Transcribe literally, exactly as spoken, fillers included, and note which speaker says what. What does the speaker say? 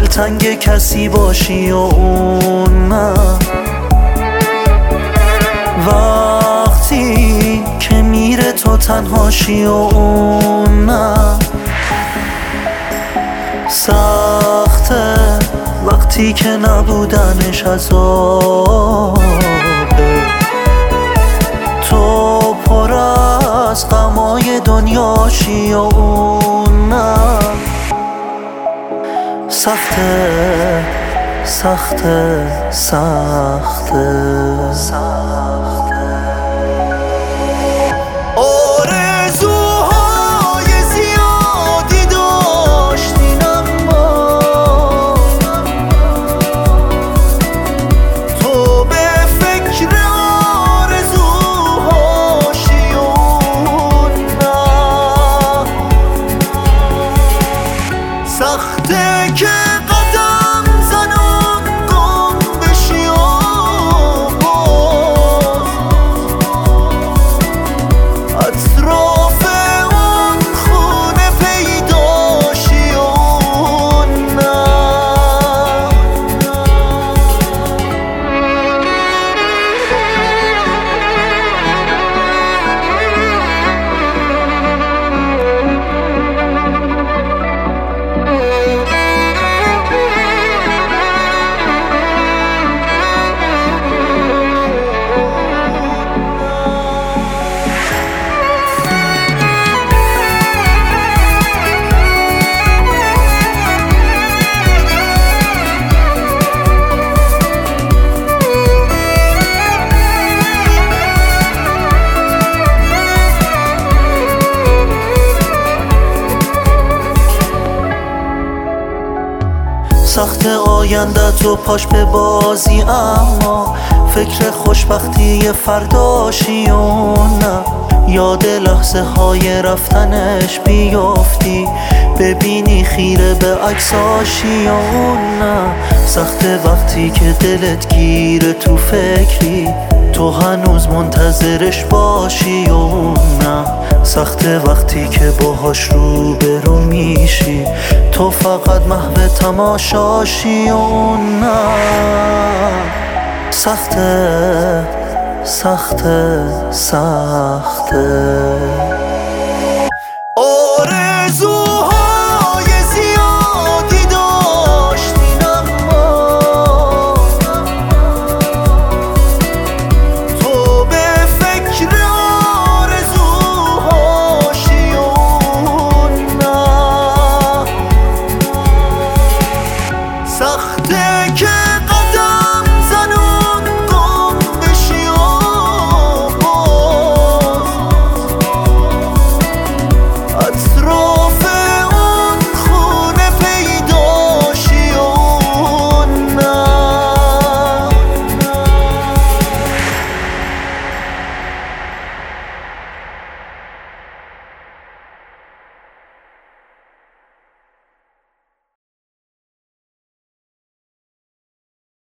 Speaker 1: دلتنگ کسی باشی و اون نه، وقتی که میره تو تنهاشی و اون نه. سخته وقتی که نبودنش عذابه، تو پر از غمای دنیاشی و اون نه. سخته سخته سخته سخته
Speaker 2: سخته که قدم زنم گم بشی و باز اطراف اون خونه پیداشی و نه.
Speaker 1: سخت آینده تو پاش به بازی، اما فکر خوشبختی فرداشی و نه. یاد لحظه های رفتنش بیافتی، ببینی خیره به عکساشی و نه. سخت وقتی که دلت گیره تو فکری، تو هنوز منتظرش باشی و نه. سخت وقتی که باهاش رو به رو میشی، تو فقط محو تماشاشی و نه. سخته سخته سخته